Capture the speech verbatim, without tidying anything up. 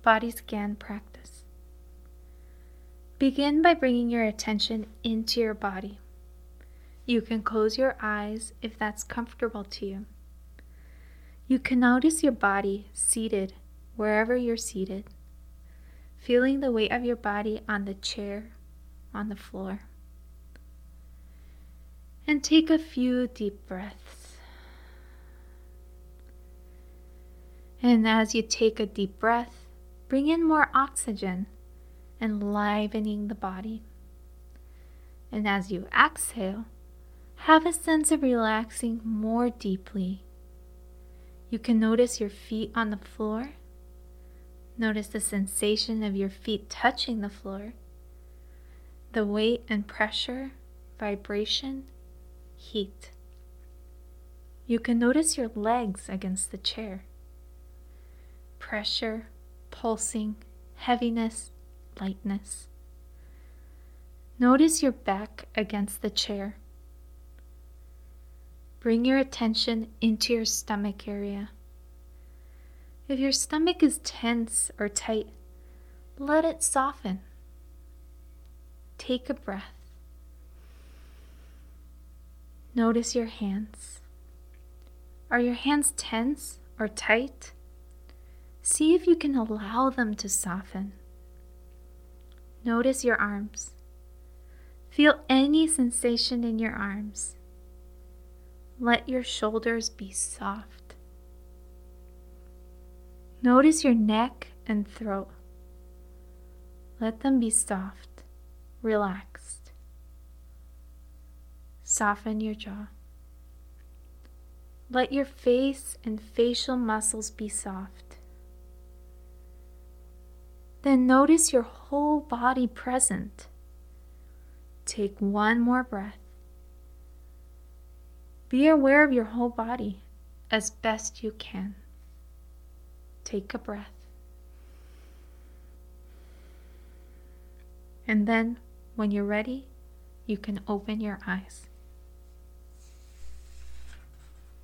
body scan practice. Begin by bringing your attention into your body. You can close your eyes if that's comfortable to you. You can notice your body seated wherever you're seated, feeling the weight of your body on the chair, on the floor. And take a few deep breaths. And as you take a deep breath, bring in more oxygen, enlivening the body. And as you exhale, have a sense of relaxing more deeply. You can notice your feet on the floor. Notice the sensation of your feet touching the floor, the weight and pressure, vibration, heat. You can notice your legs against the chair. Pressure, pulsing, heaviness, lightness. Notice your back against the chair. Bring your attention into your stomach area. If your stomach is tense or tight, let it soften. Take a breath. Notice your hands. Are your hands tense or tight? See if you can allow them to soften. Notice your arms. Feel any sensation in your arms. Let your shoulders be soft. Notice your neck and throat. Let them be soft, relaxed. Soften your jaw. Let your face and facial muscles be soft. Then notice your whole body present. Take one more breath. Be aware of your whole body as best you can. Take a breath. And then, when you're ready, you can open your eyes.